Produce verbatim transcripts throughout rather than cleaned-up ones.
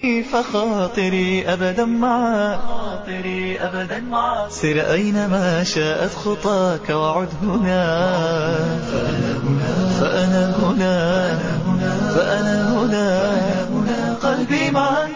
فخاطري أبدا معك خاطري أبدا معك سر أينما شاءت خطاك وعد هنا فأنا هنا فأنا هنا فأنا هنا قلبي معك.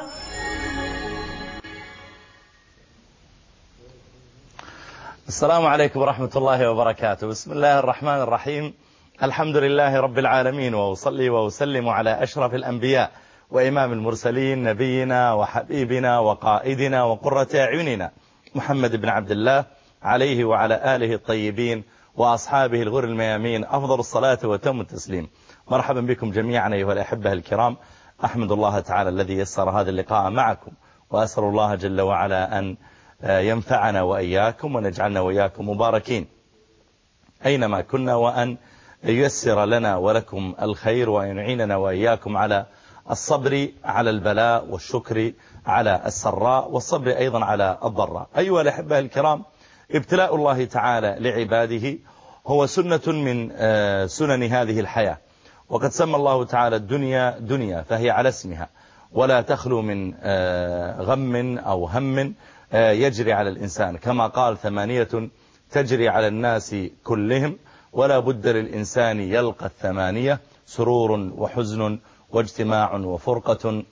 السلام عليكم ورحمة الله وبركاته. بسم الله الرحمن الرحيم. الحمد لله رب العالمين، وأصلي وأسلم على أشرف الأنبياء وإمام المرسلين، نبينا وحبيبنا وقائدنا وقرة أعيننا محمد بن عبد الله، عليه وعلى آله الطيبين وأصحابه الغر الميامين أفضل الصلاة وتم التسليم. مرحبا بكم جميعا أيها الأحبة الكرام. أحمد الله تعالى الذي يسر هذا اللقاء معكم، وأسأل الله جل وعلا أن ينفعنا وإياكم ونجعلنا وإياكم مباركين أينما كنا، وأن ييسر لنا ولكم الخير، وأن يعيننا وإياكم على الصبر على البلاء، والشكر على السراء، والصبر أيضا على الضراء. أيها الأحبة الكرام، ابتلاء الله تعالى لعباده هو سنة من سنن هذه الحياة، وقد سمى الله تعالى الدنيا دنيا فهي على اسمها، ولا تخلو من غم أو هم يجري على الإنسان، كما قال ثمانية تجري على الناس كلهم، ولا بد للإنسان يلقى الثمانية: سرور وحزن واجتماع وفرقة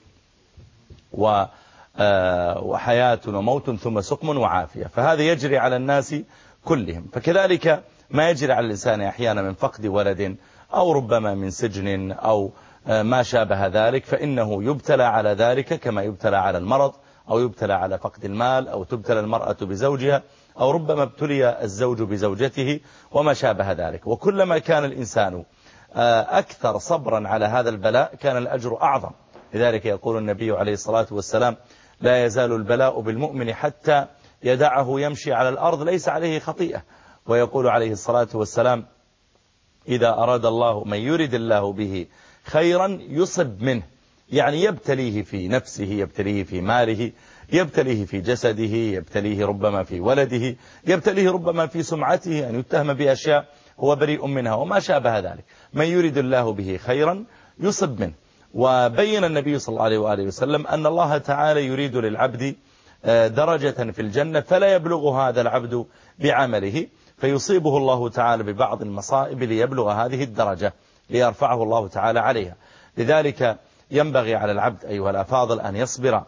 وحياة وموت ثم سقم وعافية. فهذا يجري على الناس كلهم. فكذلك ما يجري على الإنسان أحيانا من فقد ولد، أو ربما من سجن، أو ما شابه ذلك، فإنه يبتلى على ذلك كما يبتلى على المرض، أو يبتلى على فقد المال، أو تبتلى المرأة بزوجها، أو ربما ابتلي الزوج بزوجته وما شابه ذلك. وكلما كان الإنسان أكثر صبرا على هذا البلاء كان الأجر أعظم. لذلك يقول النبي عليه الصلاة والسلام: لا يزال البلاء بالمؤمن حتى يدعه يمشي على الأرض ليس عليه خطيئة. ويقول عليه الصلاة والسلام: إذا أراد الله من يريد الله به خيرا يصب منه، يعني يبتليه في نفسه، يبتليه في ماله، يبتليه في جسده، يبتليه ربما في ولده، يبتليه ربما في سمعته، أن يتهم بأشياء هو بريء منها وما شابه ذلك. من يريد الله به خيرا يصب منه. وبين النبي صلى الله عليه وآله وسلم أن الله تعالى يريد للعبد درجة في الجنة، فلا يبلغ هذا العبد بعمله، فيصيبه الله تعالى ببعض المصائب ليبلغ هذه الدرجة، ليرفعه الله تعالى عليها. لذلك ينبغي على العبد أيها الأفاضل أن يصبر،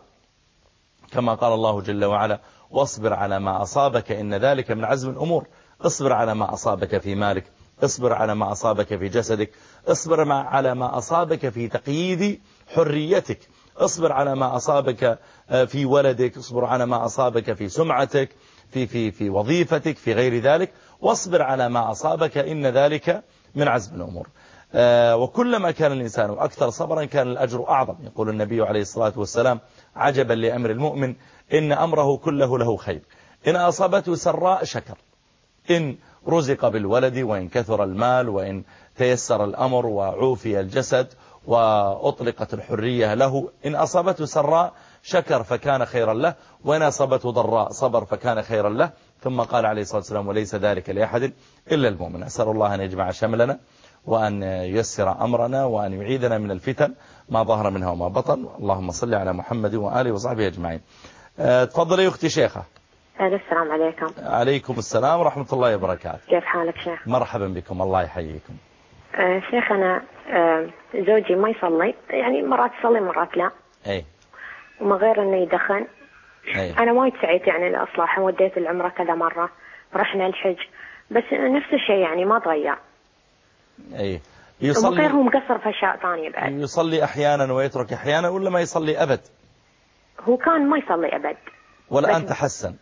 كما قال الله جل وعلا: واصبر على ما أصابك إن ذلك من عزم الأمور. اصبر على ما أصابك في مالك، اصبر على ما أصابك في جسدك، اصبر على ما أصابك في تقييد حريتك، اصبر على ما أصابك في ولدك، اصبر على ما أصابك في سمعتك، في, في, في وظيفتك، في غير ذلك، واصبر على ما أصابك إن ذلك من عزم الأمور. وكلما كان الإنسان أكثر صبرا كان الأجر أعظم. يقول النبي عليه الصلاة والسلام: عجبا لأمر المؤمن إن أمره كله له خير، إن أصابته سراء شكر، إن رزق بالولد، وإن كثر المال، وإن تيسر الأمر وعوفي الجسد وأطلقت الحرية له، إن أصابته سراء شكر فكان خيرا له، وإن أصابته ضراء صبر فكان خيرا له. ثم قال عليه الصلاة والسلام: وليس ذلك لأحد إلا المؤمن. أسأل الله أن يجمع شملنا، وأن ييسر أمرنا، وأن يعيذنا من الفتن ما ظهر منها وما بطن. اللهم صل على محمد وآله وصحبه أجمعين. تفضل يا أختي شيخة. السلام عليكم. عليكم السلام ورحمة الله وبركاته. كيف حالك شيخ؟ مرحبا بكم، الله يحييكم. آه شيخ، أنا آه زوجي ما يصلي، يعني مرات يصلي مرات لا. أي. وما غير أنه يدخن. أي. أنا وايد سعيت يعني لأصلاحه، وديت العمرة كذا مرة، رحنا الحج، بس نفس الشيء يعني ما تغير. أي. يصلي. وغيره مقصر في أشياء ثانية بعد. يصلي أحيانا ويترك أحيانا، ولا ما يصلي أبد؟ هو كان ما يصلي أبد. والآن تحسن.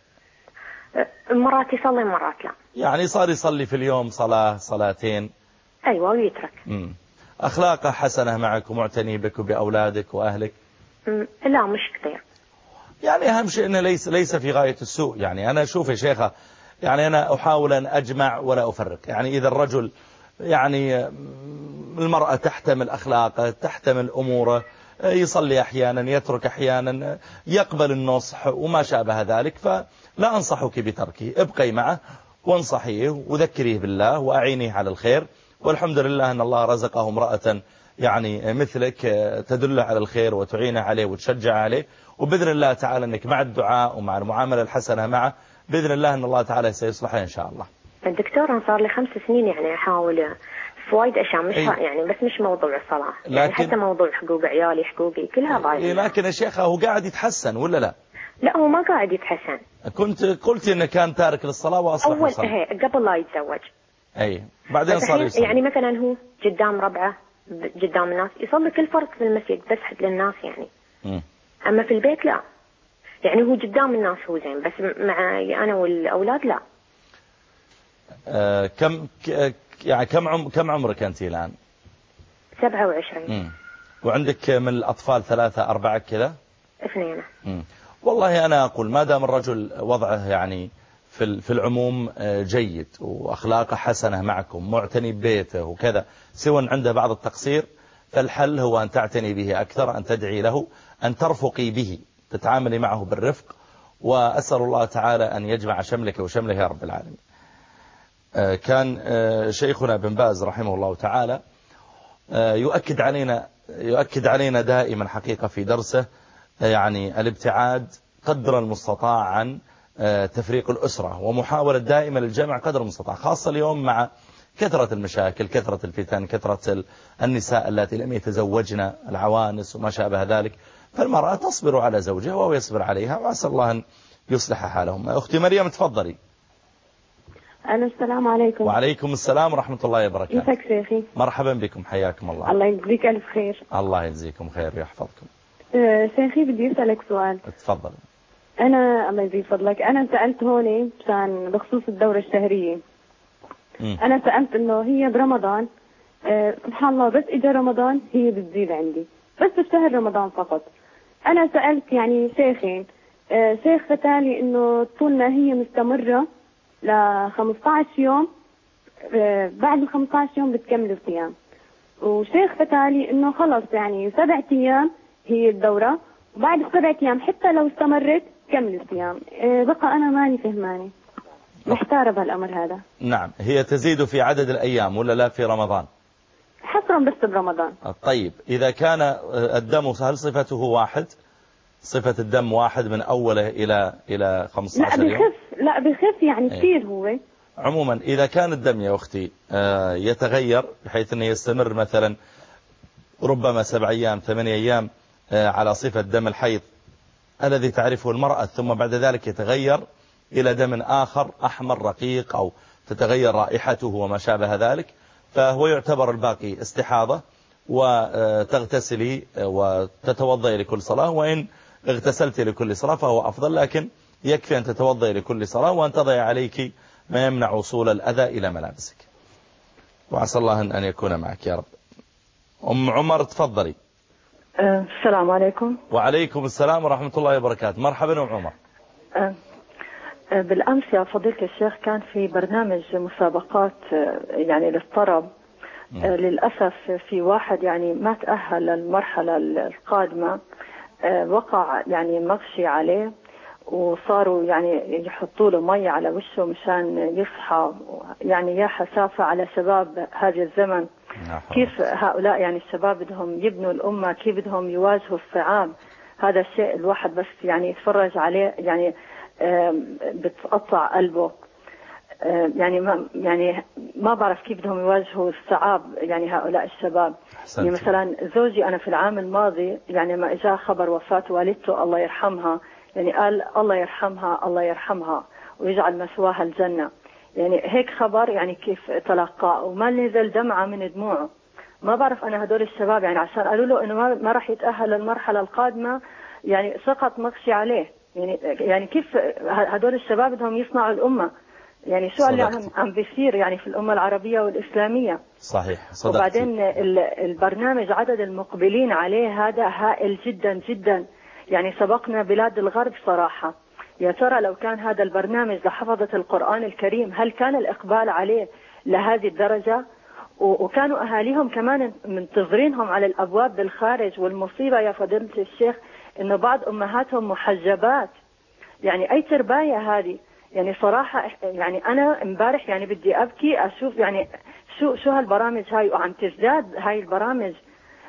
مرات يصلي مرات لا. يعني صار يصلي في اليوم صلاة صلاتين. أيوة ويترك. مم. أخلاقه حسنة معك ومعتني بك وبأولادك وأهلك؟ مم. لا مش كثير. يعني أهم شيء أنه ليس, ليس في غاية السوء. يعني أنا أشوف يا شيخة، يعني أنا أحاول أن أجمع ولا أفرق. يعني إذا الرجل يعني المرأة تحتمل أخلاقه، تحتمل أموره، يصلي أحيانا يترك أحيانا، يقبل النصح وما شابه ذلك، فلا أنصحك بتركه. ابقي معه وانصحيه وذكريه بالله وأعينيه على الخير. والحمد لله أن الله رزقه امرأة يعني مثلك تدله على الخير وتعينه عليه وتشجع عليه، وبإذن الله تعالى أنك مع الدعاء ومع المعاملة الحسنة معه بإذن الله أن الله تعالى سيصلحه إن شاء الله. الدكتور أنا صار لي خمس سنين يعني أحاول في وايد أشياء مش أي. يعني بس مش موضوع الصلاة، لكن يعني حتى موضوع حقوق عيالي حقوقي كلها ضايعة. لكن يا شيخ هو قاعد يتحسن ولا لا؟ لا هو ما قاعد يتحسن. كنت قلت إنه كان تارك للصلاة وأصبح أول يصلي. هي قبل لا يتزوج. أي بعدين صار يصلي. يعني مثلا هو قدام ربعه قدام الناس يصلي كل فرض في المسجد بس حد للناس يعني. م. أما في البيت لا، يعني هو قدام الناس هو زين بس مع أنا والأولاد لا. آه كم يعني كم عم كم عمرك أنت الآن؟ سبعة وعشرين. وعندك من الأطفال ثلاثة أربعة كذا؟ اثنين. مم. والله أنا أقول ما دام الرجل وضعه يعني في في العموم جيد وأخلاقه حسنة معكم معتني ببيته وكذا، سوى عنده بعض التقصير، فالحل هو أن تعتني به أكثر، أن تدعي له، أن ترفقي به، تتعاملي معه بالرفق، وأسأل الله تعالى أن يجمع شملك وشمله يا رب العالمين. كان شيخنا بن باز رحمه الله تعالى يؤكد علينا يؤكد علينا دائما حقيقة في درسه يعني الابتعاد قدر المستطاع عن تفريق الأسرة، ومحاولة دائما للجمع قدر المستطاع، خاصة اليوم مع كثرة المشاكل، كثرة الفتن، كثرة النساء التي لم يتزوجن، العوانس وما شابه ذلك، فالمرأة تصبر على زوجها وهو يصبر عليها، وأسأل الله أن يصلح حالهم. أختي مريم تفضلي. ألو السلام عليكم. وعليكم السلام ورحمة الله وبركاته. كيفك شيخي؟ مرحبا بكم، حياكم الله. الله يجزيك ألف خير. الله يجزيكم خير ويحفظكم. أه شيخي بدي أسألك سؤال. تفضل. أنا الله يزيد فضلك، أنا سألت هون عشان بخصوص الدورة الشهرية. م. أنا سألت إنه هي برمضان أه سبحان الله بس إجا رمضان هي بتزيد عندي، بس بشهر رمضان فقط. أنا سألت يعني شيخين، أه شيخ فتالي إنه طولنا هي مستمرة ل خمسة عشر يوم، أه بعد ال خمسة عشر يوم بتكمل الصيام، وشيخ فتالي إنه خلص يعني سبعة أيام هي الدورة، وبعد السبعة أيام حتى لو استمرت كمل الصيام. أه بقى أنا ماني فهماني، محتارة بهالأمر هذا. نعم، هي تزيد في عدد الأيام ولا لا في رمضان؟ حصرا بس برمضان. طيب إذا كان الدم هل صفته واحد؟ صفة الدم واحد من أوله إلى إلى خمسة عشر يوم؟ لا بخف لا بخف يعني كثير ايه. هو عموما إذا كان الدم يا أختي يتغير بحيث أنه يستمر مثلا ربما سبع أيام ثمانية أيام على صفة دم الحيض الذي تعرفه المرأة، ثم بعد ذلك يتغير إلى دم آخر أحمر رقيق أو تتغير رائحته وما شابه ذلك، فهو يعتبر الباقي استحاضة، وتغتسلي وتتوضئي لكل صلاة، وإن اغتسلت لكل صلاة فهو أفضل، لكن يكفي أن تتوضئي لكل صلاة وأن تضعي عليك ما يمنع وصول الأذى إلى ملابسك، وعسى الله أن يكون معك يا رب. أم عمر تفضلي. أه السلام عليكم. وعليكم السلام ورحمة الله وبركاته. مرحبا أم عمر. أه أه بالأمس يا فضيلة الشيخ كان في برنامج مسابقات أه يعني للطرب، أه للأسف في واحد يعني ما تأهل للمرحلة القادمة، أه وقع يعني مغشي عليه، وصاروا يعني يحطوا له مي على وشه مشان يصحى، يعني يا حسافة على شباب هذا الزمن. كيف هؤلاء يعني الشباب بدهم يبنوا الأمة، كيف بدهم يواجهوا الصعاب؟ هذا الشيء الواحد بس يعني يتفرج عليه يعني بتقطع قلبه، يعني ما يعني ما بعرف كيف بدهم يواجهوا الصعاب يعني هؤلاء الشباب. يعني مثلا زوجي أنا في العام الماضي يعني ما إجا خبر وفاة والدته الله يرحمها، يعني قال الله يرحمها الله يرحمها ويجعل مثواها الجنة، يعني هيك خبر يعني كيف تلقاه وما نزل دمعة من دموعه. ما بعرف أنا هدول الشباب يعني عشان قالوا له إنه ما راح يتأهل للمرحلة القادمة يعني سقط مغشي عليه، يعني يعني كيف هدول الشباب بدهم يصنعوا الأمة؟ يعني شو اللي عم عم بيصير يعني في الأمة العربية والإسلامية؟ صحيح صدقتي. وبعدين البرنامج عدد المقبلين عليه هذا هائل جدا جدا، يعني سبقنا بلاد الغرب صراحة. يا ترى لو كان هذا البرنامج لحفظة القرآن الكريم هل كان الإقبال عليه لهذه الدرجة؟ وكانوا أهاليهم كمان منتظرينهم على الأبواب بالخارج، والمصيبة يا فضيلة الشيخ إنه بعض أمهاتهم محجبات، يعني أي ترباية هذه؟ يعني صراحة يعني أنا امبارح يعني بدي أبكي أشوف يعني شو شو هالبرامج هاي، وعم تزداد هاي البرامج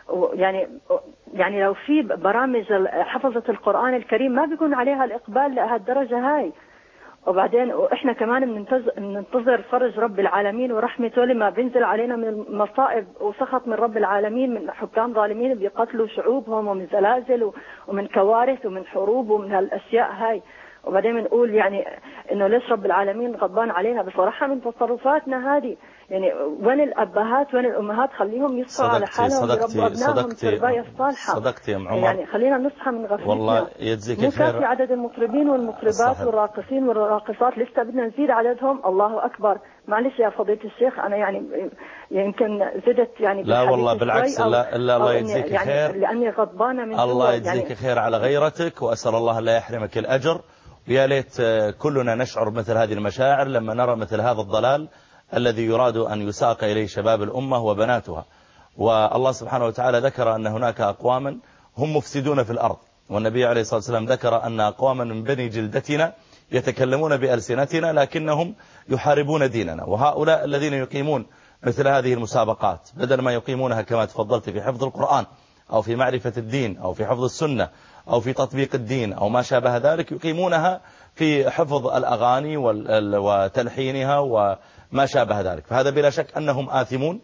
يعني يعني لو في برامج حفظة القرآن الكريم ما بيكون عليها الإقبال لهالدرجة هاي. وبعدين وإحنا كمان بننتظر فرج رب العالمين ورحمته لما بينزل علينا من مصائب وسخط من رب العالمين، من حكام ظالمين بيقتلوا شعوبهم، ومن زلازل ومن كوارث ومن حروب ومن هالأشياء هاي. وبعدين بنقول يعني إنه ليش رب العالمين غضبان علينا؟ بصراحة من تصرفاتنا هذه يعني وين الأبهات وين الأمهات؟ خليهم يصحوا على حالهم يربوا أبنائهم التربية الصالحة. صدقتي يا أم عمر، يعني خلينا نصحى من غفلتنا. والله يجزيك خير. في عدد المطربين والمطربات صحيح. والراقصين والراقصات لسه بدنا نزيد عددهم. الله أكبر. معلش يا فضيلة الشيخ أنا يعني يمكن زدت يعني لا والله بالعكس. لا إلا الله يجزيك يعني خير، لأني غضبانة من الله يجزيك يعني خير على غيرتك، وأسأل الله لا يحرمك الأجر. ويا ليت كلنا نشعر مثل هذه المشاعر لما نرى مثل هذا الضلال الذي يراد أن يساق إليه شباب الأمة وبناتها. والله سبحانه وتعالى ذكر أن هناك أقواما هم مفسدون في الأرض، والنبي عليه الصلاة والسلام ذكر أن أقواما من بني جلدتنا يتكلمون بألسنتنا لكنهم يحاربون ديننا. وهؤلاء الذين يقيمون مثل هذه المسابقات بدل ما يقيمونها كما تفضلت في حفظ القرآن أو في معرفة الدين أو في حفظ السنة أو في تطبيق الدين أو ما شابه ذلك، يقيمونها في حفظ الأغاني وتلحينها وما شابه ذلك. فهذا بلا شك أنهم آثمون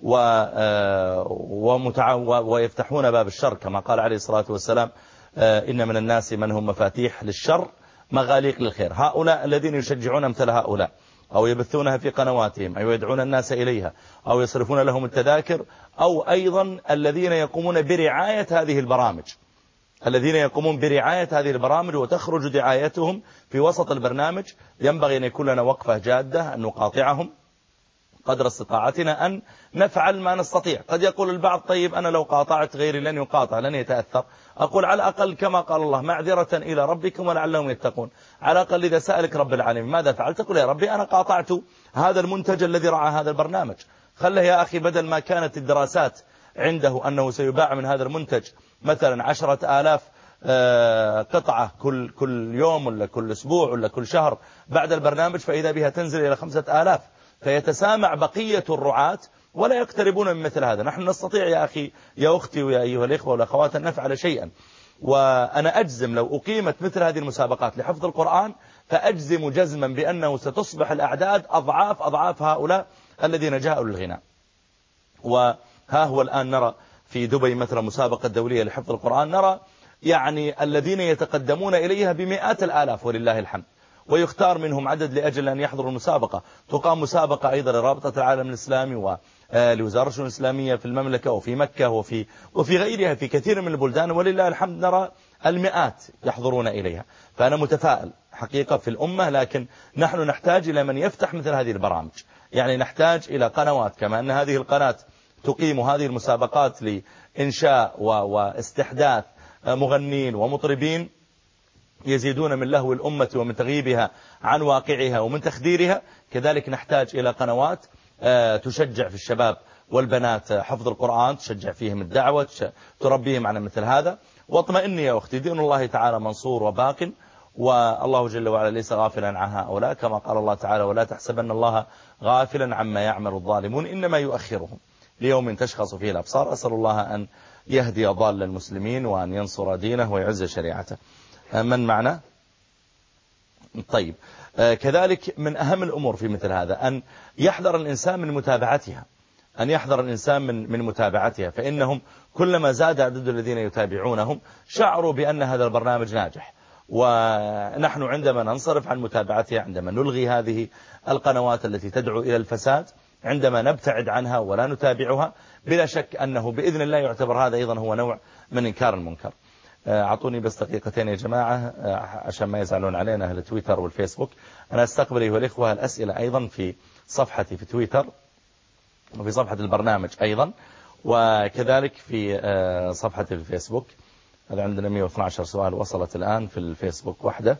ويفتحون باب الشر كما قال عليه الصلاة والسلام إن من الناس من هم مفاتيح للشر مغاليق للخير. هؤلاء الذين يشجعون مثل هؤلاء أو يبثونها في قنواتهم أو يدعون الناس إليها أو يصرفون لهم التذاكر، أو أيضا الذين يقومون برعاية هذه البرامج الذين يقومون برعاية هذه البرامج وتخرج دعايتهم في وسط البرنامج، ينبغي أن يكون لنا وقفة جادة أن نقاطعهم قدر استطاعتنا، أن نفعل ما نستطيع. قد يقول البعض طيب أنا لو قاطعت غيري لن يقاطع لن يتأثر. أقول على الأقل كما قال الله معذرة إلى ربكم ولعلهم يتقون. على الأقل إذا سألك رب العالمين ماذا فعلت تقول يا ربي أنا قاطعت هذا المنتج الذي رعى هذا البرنامج. خله يا أخي بدل ما كانت الدراسات عنده أنه سيباع من هذا المنتج مثلا عشرة آلاف قطعة كل كل يوم ولا كل أسبوع ولا كل شهر، بعد البرنامج فإذا بها تنزل إلى خمسة آلاف، فيتسامع بقية الرعاة ولا يقتربون من مثل هذا. نحن نستطيع يا أخي يا أختي ويا أيها الإخوة والأخوات أن نفعل شيئا. وأنا أجزم لو أقيمت مثل هذه المسابقات لحفظ القرآن فأجزم جزما بأنه ستصبح الأعداد أضعاف أضعاف هؤلاء الذين جاءوا للغناء. وها هو الآن نرى في دبي مثلا مسابقة دولية لحفظ القرآن، نرى يعني الذين يتقدمون إليها بمئات الآلاف ولله الحمد، ويختار منهم عدد لأجل أن يحضروا المسابقة. تقام مسابقة أيضا لرابطة العالم الإسلامي ولوزارة الشؤون الإسلامية في المملكة وفي مكة وفي وفي غيرها في كثير من البلدان، ولله الحمد نرى المئات يحضرون إليها. فأنا متفائل حقيقة في الأمة، لكن نحن نحتاج إلى من يفتح مثل هذه البرامج. يعني نحتاج إلى قنوات كما أن هذه القناة تقيم هذه المسابقات لإنشاء واستحداث مغنين ومطربين يزيدون من لهو الأمة ومن تغييبها عن واقعها ومن تخديرها. كذلك نحتاج إلى قنوات تشجع في الشباب والبنات حفظ القرآن، تشجع فيهم الدعوة، تربيهم على مثل هذا. واطمئني يا أختي دين الله تعالى منصور وباق، والله جل وعلا ليس غافلا عن هؤلاء، كما قال الله تعالى ولا تحسبن الله غافلا عما يعمل الظالمون إنما يؤخرهم ليوم تشخص فيه الأبصار. أسأل الله أن يهدي ضال المسلمين وأن ينصر دينه ويعز شريعته. من معنا؟ طيب، كذلك من أهم الأمور في مثل هذا أن يحذر الإنسان من متابعتها أن يحذر الإنسان من من متابعتها فإنهم كلما زاد عدد الذين يتابعونهم شعروا بأن هذا البرنامج ناجح. ونحن عندما ننصرف عن متابعتها، عندما نلغي هذه القنوات التي تدعو إلى الفساد، عندما نبتعد عنها ولا نتابعها، بلا شك أنه بإذن الله يعتبر هذا أيضا هو نوع من إنكار المنكر. أعطوني بس دقيقتين يا جماعة عشان ما يزعلون علينا أهل تويتر والفيسبوك. أنا أستقبل أيها الإخوة الأسئلة أيضا في صفحتي في تويتر وفي صفحة البرنامج أيضا، وكذلك في صفحة الفيسبوك. هذا عندنا مئة واثني عشر سؤال وصلت الآن في الفيسبوك وحده.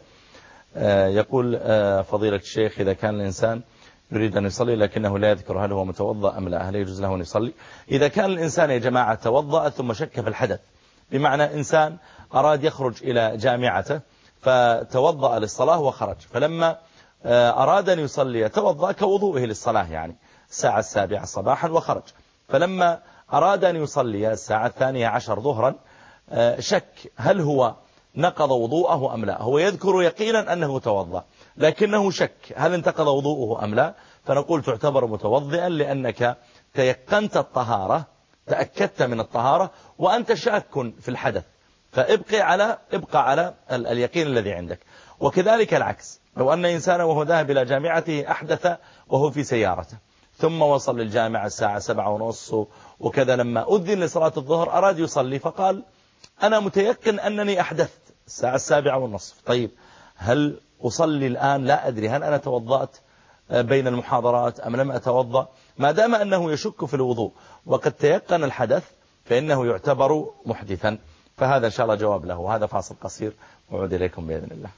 يقول فضيلة الشيخ إذا كان الإنسان يريد أن يصلي لكنه لا يذكر هل هو متوضأ أم لا، هل يجوز له أن يصلي؟ إذا كان الإنسان يا جماعة توضأ ثم شك في الحدث، بمعنى إنسان أراد يخرج إلى جامعته فتوضأ للصلاة وخرج، فلما أراد أن يصلي توضأ كوضوئه للصلاة يعني الساعة السابعة صباحا وخرج، فلما أراد أن يصلي الساعة الثانية عشر ظهرا، شك هل هو نقض وضوءه أم لا. هو يذكر يقينا أنه توضأ لكنه شك هل انتقض وضوءه أم لا، فنقول تعتبر متوضئا لأنك تيقنت الطهارة، تأكدت من الطهارة وأنت شاك في الحدث، فابقى على ابقى على اليقين الذي عندك. وكذلك العكس، لو أن إنسانا وهو ذاهب إلى جامعته أحدث وهو في سيارته ثم وصل للجامعة الساعة سبعة ونص وكذا، لما أذن لصلاة الظهر أراد يصلي فقال أنا متيقن أنني أحدثت الساعة السابعة والنصف، طيب هل أصلي الآن؟ لا أدري هل أنا توضأت بين المحاضرات أم لم أتوضأ. ما دام أنه يشك في الوضوء وقد تيقن الحدث فإنه يعتبر محدثا. فهذا إن شاء الله جواب له. وهذا فاصل قصير وعود إليكم بإذن الله.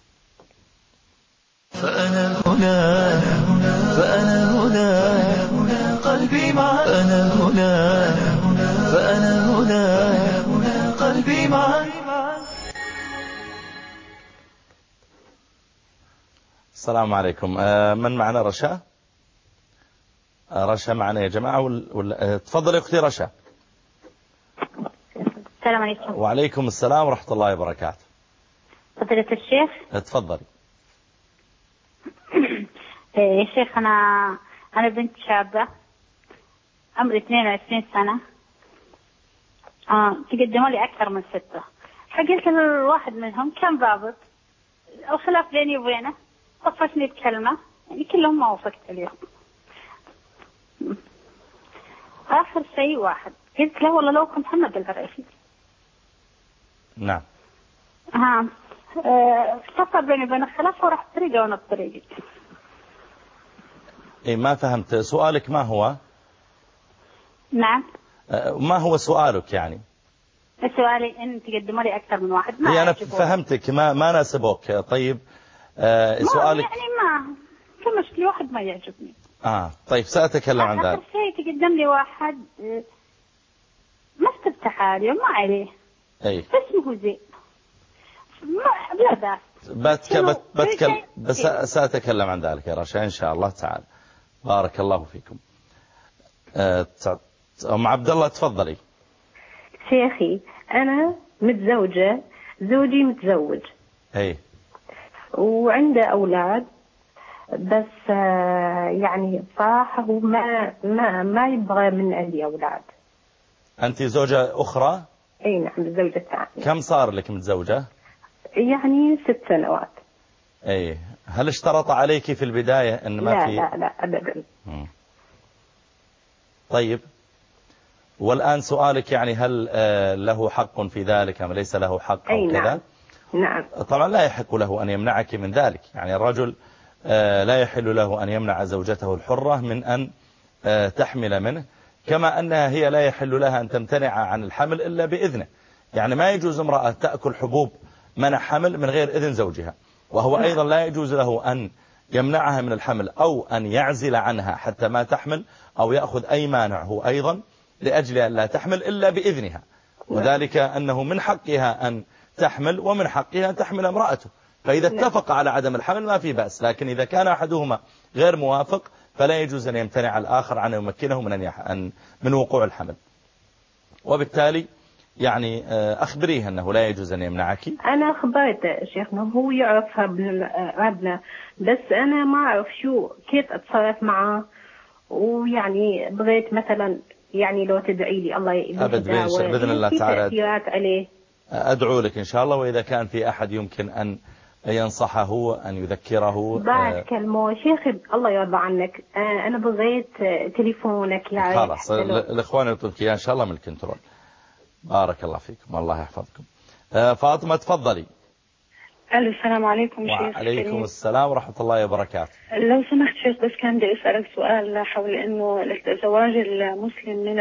فأنا هنا فأنا هنا قلبي معك، أنا هنا فأنا هنا قلبي معك. السلام عليكم. من معنا؟ رشا رشا معنا يا جماعة ولا... تفضل يا أختي رشا. السلام عليكم. وعليكم السلام ورحمة الله وبركاته. فضيلة الشيخ. تفضلي. يا شيخ أنا أنا بنت شابة عمري اثنين وعشرين سنة، آه تقدموا لي أكثر من ستة، فقلت للواحد منهم كان ضابط الخلاف بيني وبينه، طفشني بكلمة يعني كلهم ما وافقت اليوم. آخر شيء واحد قلت له والله لو كنت محمد العريفي. نعم. ها صار بيني وبين الخلاف ورحت طريقة وانا بطريقي. إيه ما فهمت سؤالك ما هو؟ نعم. ما هو سؤالك يعني؟ سؤالي ان تقدموا لي اكثر من واحد. ما أنا فهمتك ما ما ناسبوك. طيب آه سؤالك يعني ما كمش لي واحد ما يعجبني. آه طيب سأتكلم عن ذلك. آخر شيء تقدم لي واحد ما استفتح حالي وما عليه. أي. اسمه زين. ما لا بأس. بتك بت بتكلم بس سأتكلم عن ذلك يا رشا إن شاء الله تعالى. بارك الله فيكم. أه أم عبد الله تفضلي. شيخي أنا متزوجة، زوجي متزوج. أي. وعنده أولاد بس يعني صراحة هو ما ما ما يبغى من عندي أولاد. أنت زوجة أخرى؟ أي نعم زوجة ثانية. كم صار لك متزوجة؟ يعني ست سنوات. أي. هل اشترط عليك في البداية أن ما لا في؟ لا لا أبدا. طيب والآن سؤالك يعني هل له حق في ذلك أم ليس له حق أو كذا؟ نعم. نعم. طبعا لا يحق له أن يمنعك من ذلك، يعني الرجل لا يحل له أن يمنع زوجته الحرة من أن تحمل منه، كما أنها هي لا يحل لها أن تمتنع عن الحمل إلا بإذنه. يعني ما يجوز امرأة تأكل حبوب منع حمل من غير إذن زوجها، وهو أيضا لا يجوز له أن يمنعها من الحمل أو أن يعزل عنها حتى ما تحمل أو يأخذ أي مانع هو أيضا لأجل أن لا تحمل إلا بإذنها، وذلك أنه من حقها أن تحمل ومن حقها أن تحمل امرأته، فإذا اتفق على عدم الحمل ما في بأس، لكن إذا كان أحدهما غير موافق فلا يجوز أن يمتنع الآخر عن يمكنه من أن من وقوع الحمل. وبالتالي يعني أخبريه أنه لا يجوز أن يمنعك. أنا أخبرته شيخنا، هو يعرفها ابنه، بس أنا ما أعرف شو كيف أتصرف معه، ويعني بغيت مثلا يعني لو تدعي لي الله يهديه بإذن الله تعالى تأثيرات عليه. أدعو لك إن شاء الله، وإذا كان في أحد يمكن أن ينصحه أن يذكره. بعد كلمة شيخي الله يرضى عنك، أنا بغيت تليفونك يعني. خلاص الإخوان يطلبك إن شاء الله من الكنترول. بارك الله فيكم والله يحفظكم. فاطمة تفضلي. ألو السلام عليكم شيخ. وعليكم السلام ورحمة الله وبركاته. لو سمحت شيخ بس كان بدي أسألك سؤال حول إنه زواج المسلم من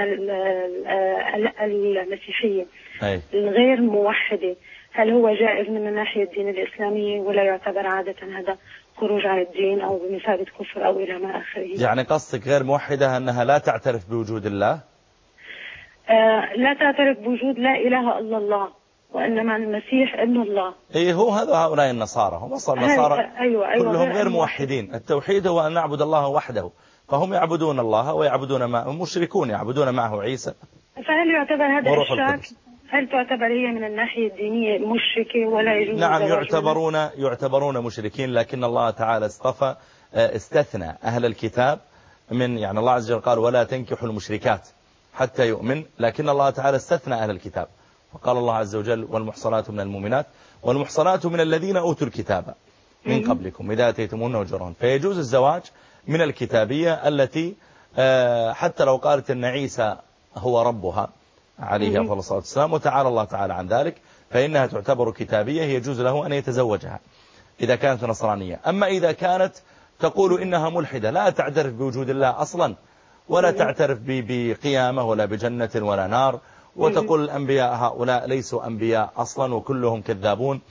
المسيحية أي. الغير موحدة، هل هو جائز من الناحية الدين الإسلامية ولا يعتبر عادة هذا خروج عن الدين أو بمثابة كفر أو إلى ما آخره؟ يعني قصدك غير موحدة أنها لا تعترف بوجود الله؟ آه لا تعترف بوجود لا إله إلا الله، وإنما المسيح ابن الله. إيه هو هذا هؤلاء النصارى، هم أصلا النصارى أيوة أيوة كلهم غير موحدين. التوحيد هو أن نعبد الله وحده، فهم يعبدون الله ويعبدون معه، مشركون يعبدون معه عيسى فهل يعتبر هذا الشاك هل تعتبر هي من الناحية الدينية مشركة ولا يجوز؟ نعم يعتبرون يعتبرون مشركين، لكن الله تعالى اصطفى استثنى أهل الكتاب من، يعني الله عز وجل قال ولا تنكحوا المشركات حتى يؤمن، لكن الله تعالى استثنى أهل الكتاب، فقال الله عز وجل والمحصنات من المؤمنات والمحصنات من الذين أوتوا الكتاب من قبلكم إذا أتيتمون أجرهن. فيجوز الزواج من الكتابية التي حتى لو قالت أن عيسى هو ربها عليه أفضل الصلاة والسلام وتعالى الله تعالى عن ذلك، فإنها تعتبر كتابية، يجوز له أن يتزوجها إذا كانت نصرانية. أما إذا كانت تقول إنها ملحدة لا تعترف بوجود الله أصلا ولا تعترف بقيامة ولا بجنة ولا نار، وتقول الأنبياء هؤلاء ليسوا أنبياء أصلا وكلهم كذابون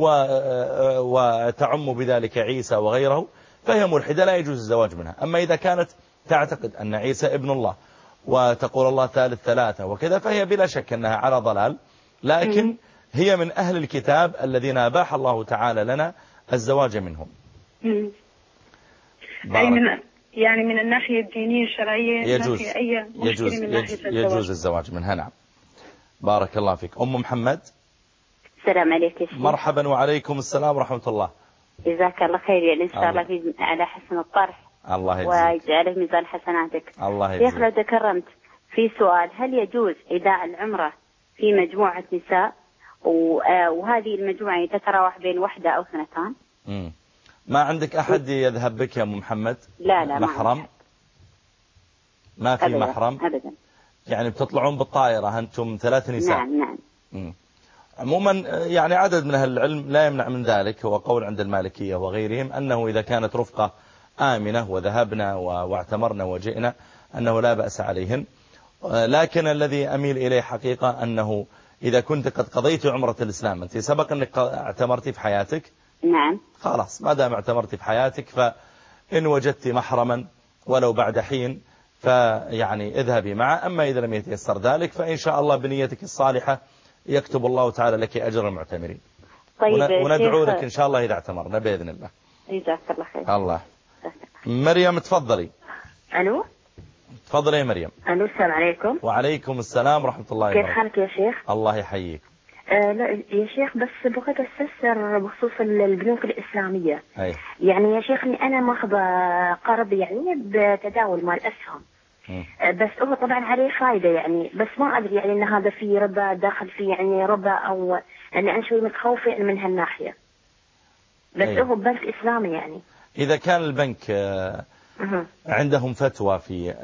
وتعم بذلك عيسى وغيره، فهي ملحدة لا يجوز الزواج منها. أما إذا كانت تعتقد أن عيسى ابن الله وتقول الله ثالث ثلاثة وكذا، فهي بلا شك أنها على ضلال، لكن هي من أهل الكتاب الذين أباح الله تعالى لنا الزواج منهم. أي من يعني من الناحية الدينية الشرعية يجوز أي يجوز, من يجوز, يجوز الزواج منها. نعم بارك الله فيك. أم محمد. السلام عليكم. مرحبا وعليكم السلام ورحمة الله. جزاك الله خير، يعني إن شاء الله في على حسن الطرح الله يجزيك ويجعله ميزان حسناتك. الله يجزيك. شيخ لو تكرمت في سؤال، هل يجوز إيداع العمرة في مجموعة نساء وهذه المجموعة تتراوح بين واحدة أو اثنتان؟ مم. ما عندك أحد يذهب بك يا أم محمد؟ لا لا محرم؟ ما, ما في أبداً. محرم أبدا. يعني بتطلعون بالطائرة أنتم ثلاث نساء؟ نعم نعم. مم. عموما يعني عدد من أهل العلم لا يمنع من ذلك، هو قول عند المالكية وغيرهم أنه إذا كانت رفقة آمنة وذهبنا واعتمرنا وجئنا أنه لا بأس عليهن، لكن الذي أميل إليه حقيقة أنه إذا كنت قد قضيت عمرة الإسلام، أنت سبق أنك اعتمرتي في حياتك؟ نعم. خلاص ما دام اعتمرتي في حياتك، فإن وجدت محرما ولو بعد حين فيعني اذهبي معه. أما إذا لم يتيسر ذلك فإن شاء الله بنيتك الصالحة يكتب الله تعالى لك أجر المعتمرين. طيب وندعو لك إن شاء الله إذا اعتمرنا بإذن الله. جزاك الله خير. الله. مريم تفضلي. ألو. تفضلي يا مريم. ألو السلام عليكم. وعليكم السلام ورحمة الله وبركاته. كيف حالك يا شيخ؟ الله يحييك. آه لا يا شيخ بس بغيت أستفسر بخصوص البنوك الإسلامية. أي. يعني يا شيخ أنا ماخذ قرض يعني بتداول مال أسهم. آه بس هو طبعا عليه فايدة يعني، بس ما أدري يعني إن هذا فيه ربا داخل فيه يعني ربا أو يعني أنا شوي متخوفة يعني من هالناحية. بس أي. هو بنك إسلامي يعني. إذا كان البنك عندهم فتوى في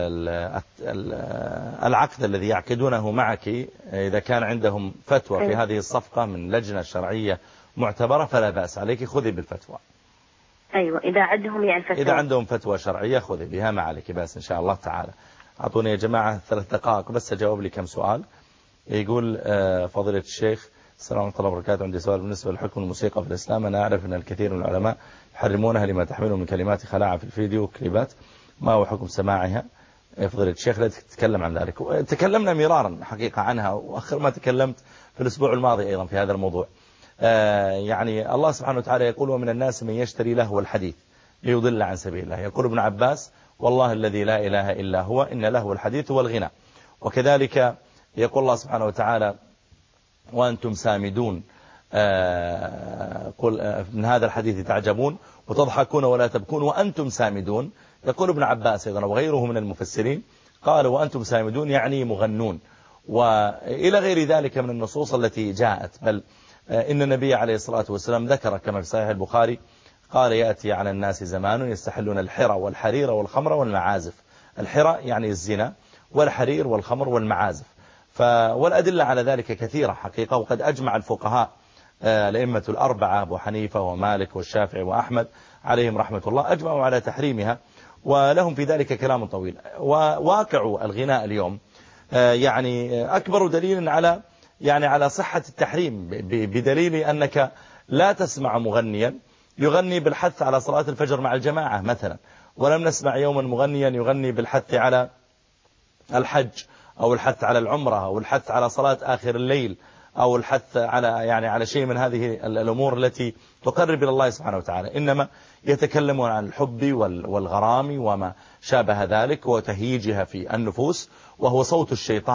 العقد الذي يعقدونه معك، إذا كان عندهم فتوى في هذه الصفقة من لجنة شرعية معتبرة فلا بأس عليك، خذي بالفتوى. أيوة إذا عندهم يعني فتوى. إذا عندهم فتوى شرعية خذي بها ما عليك بأس إن شاء الله تعالى. أعطوني يا جماعة ثلاث دقائق بس أجاوب لي كم سؤال. يقول فضيلة الشيخ السلام عليكم ورحمة الله وبركاته، عندي سؤال بالنسبة لحكم الموسيقى في الإسلام. أنا أعرف أن الكثير من العلماء يحرمونها لما تحمله من كلمات خلاعة في الفيديو وكليبات، ما هو حكم سماعها؟ فضيلة الشيخ لا تتكلم عن ذلك، تكلمنا مرارا حقيقة عنها، وآخر ما تكلمت في الأسبوع الماضي أيضا في هذا الموضوع. آه يعني الله سبحانه وتعالى يقول ومن الناس من يشتري لهو الحديث ليضل عن سبيل الله. يقول ابن عباس والله الذي لا إله إلا هو إن لهو الحديث والغنى. وكذلك يقول الله سبحانه وتعالى وأنتم سامدون آه قل آه من هذا الحديث تعجبون وتضحكون ولا تبكون وأنتم سامدون. يقول ابن عباس أيضا وغيره من المفسرين قال وأنتم سامدون يعني مغنون، وإلى غير ذلك من النصوص التي جاءت. بل آه إن النبي عليه الصلاة والسلام ذكر كما في صحيح البخاري قال يأتي على الناس زمان يستحلون الحرى والحرير والخمر والمعازف. الحرى يعني الزنا، والحرير والخمر والمعازف. والأدلة على ذلك كثيرة حقيقة، وقد أجمع الفقهاء الأئمة الأربعة أبو حنيفة ومالك والشافعي وأحمد عليهم رحمة الله أجمعوا على تحريمها، ولهم في ذلك كلام طويل. وواقع الغناء اليوم يعني أكبر دليل على يعني على صحة التحريم، بدليل أنك لا تسمع مغنيا يغني بالحث على صلاة الفجر مع الجماعة مثلا، ولم نسمع يوما مغنيا يغني بالحث على الحج أو الحث على العمرة أو الحث على صلاة آخر الليل أو الحث على يعني على شيء من هذه الأمور التي تقرب إلى الله سبحانه وتعالى. إنما يتكلمون عن الحب والغرام وما شابه ذلك وتهييجها في النفوس، وهو صوت الشيطان.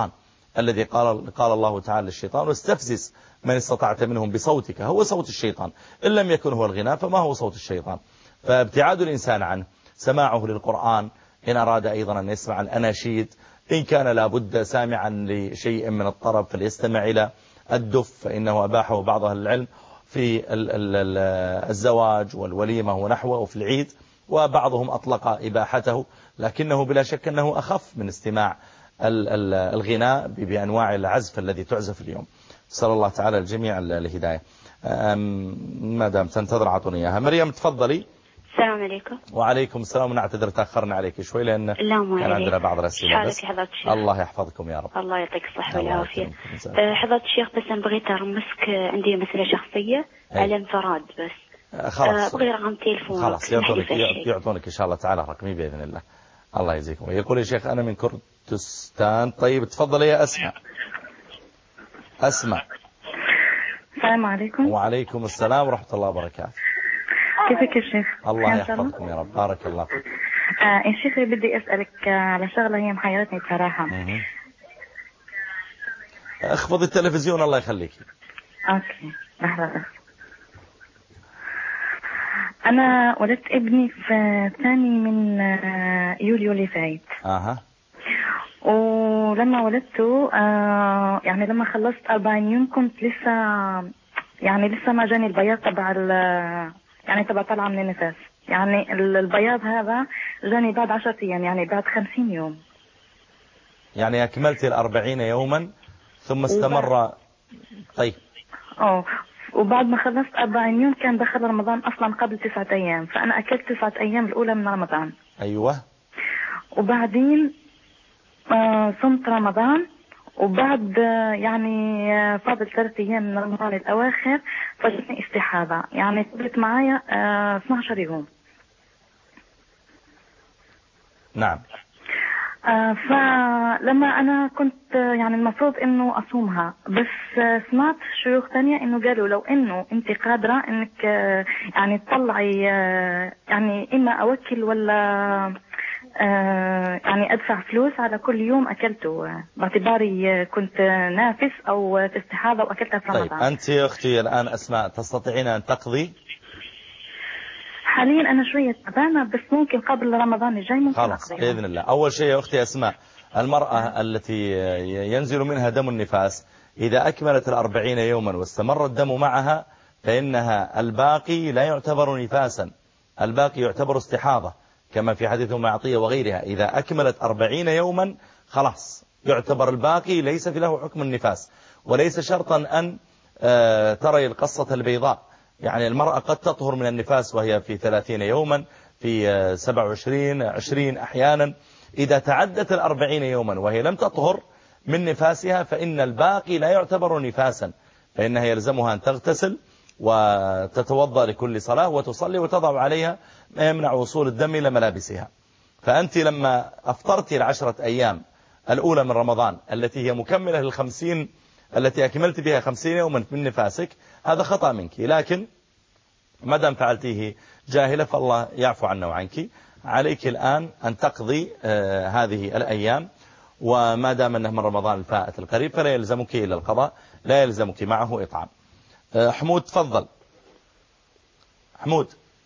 الذي قال, قال الله تعالى للشيطان واستفزز من استطعت منهم بصوتك، هو صوت الشيطان، إن لم يكن هو الغناء فما هو صوت الشيطان. فابتعاد الإنسان عنه، سماعه للقرآن، إن أراد أيضا أن يسمع الأناشيد، إن كان لابد سامعا لشيء من الطرب فليستمع إلى الدف، فإنه أباحه بعض أهل العلم في الزواج والوليمة ونحوه وفي العيد، وبعضهم أطلق إباحته، لكنه بلا شك أنه أخف من استماع الغناء بأنواع العزف الذي تعزف اليوم. صلى الله تعالى الجميع الهداية. ما دام تنتظر عطوني إياها. مريم تفضلي. السلام عليكم. وعليكم السلام. ونعتذر تأخرنا عليك شوي لأن كان عندنا بعض الأسئلة. بس الله يحفظكم يا رب. الله يعطيك الصحة والعافية. حضرة الشيخ بس أنا بغيت أرمسك، عندي مسألة شخصية على انفراد بس. خلاص. أبغي رقم تليفون. خلاص يعطونك, يعطونك إن شاء الله تعالى رقمي بإذن الله. الله يجزيكم. يقول يا شيخ أنا من كردستان. طيب تفضل يا أسماء. أسماء. السلام عليكم. وعليكم السلام ورحمة الله وبركاته. كيفك يا شيخ؟ الله يحفظكم يا رب. بارك الله فيك. آه يا شيخ بدي أسألك على شغلة هي محيرتني بصراحة. اخفض التلفزيون الله يخليك. اوكي لحظة بس. أنا ولدت ابني في ثاني من يوليو اللي فات. اها. ولما ولدته آه يعني لما خلصت أربعين يوم كنت لسه يعني لسه ما جاني البياض تبع يعني تبع طلعة من النفاس. يعني البياض هذا جاني بعد عشرة أيام، يعني بعد خمسين يوم. يعني أكملت الأربعين يوما ثم استمر. طيب. أوه وبعد ما خلصت أربعين يوم كان دخل رمضان أصلا قبل تسعة أيام، فأنا أكلت تسعة أيام الأولى من رمضان. أيوة. وبعدين آه صمت رمضان، وبعد آه يعني آه فاضل ثلاث أيام من رمضان الأواخر فجتني استحاضة، يعني قضيت معايا آه اثني عشر يوم. نعم. آه فلما أنا كنت آه يعني المفروض إنه أصومها، بس آه سمعت شيوخ تانية إنه قالوا لو إنه أنت قادرة إنك آه يعني تطلعي آه يعني إما أوكل ولا آه يعني أدفع فلوس على كل يوم أكلته، آه باعتباري آه كنت آه نافس أو آه استحاضة وأكلتها في رمضان. طيب أنت يا أختي الآن أسماء تستطيعين أن تقضي؟ حاليا أنا شوية تعبانة، بس ممكن قبل رمضان الجاي ممكن خلاص بإذن الله. أول شيء يا أختي أسماء، المرأة التي ينزل منها دم النفاس إذا أكملت الأربعين يوما واستمر الدم معها فإنها الباقي لا يعتبر نفاسا، الباقي يعتبر استحاضة كما في حديث أم عطية وغيرها. إذا أكملت أربعين يوما خلاص يعتبر الباقي ليس في له حكم النفاس. وليس شرطا أن تري القصة البيضاء، يعني المرأة قد تطهر من النفاس وهي في ثلاثين يوما، في سبعة وعشرين عشرين أحيانا. إذا تعدت الأربعين يوما وهي لم تطهر من نفاسها فإن الباقي لا يعتبر نفاسا، فإنها يلزمها أن تغتسل وتتوضأ لكل صلاة وتصلي وتضع عليها ما يمنع وصول الدم إلى ملابسها. فأنت لما أفطرت العشرة أيام الأولى من رمضان التي هي مكملة للخمسين التي أكملت بها خمسين يوما من نفاسك، هذا خطأ منك، لكن ما دام فعلتيه جاهلة فالله يعفو عنا وعنك. عليك الآن أن تقضي آه هذه الأيام، وما دام أنه من رمضان الفائت القريب فلا يلزمك إلا القضاء، لا يلزمك معه إطعام. آه حمود تفضل. حمود.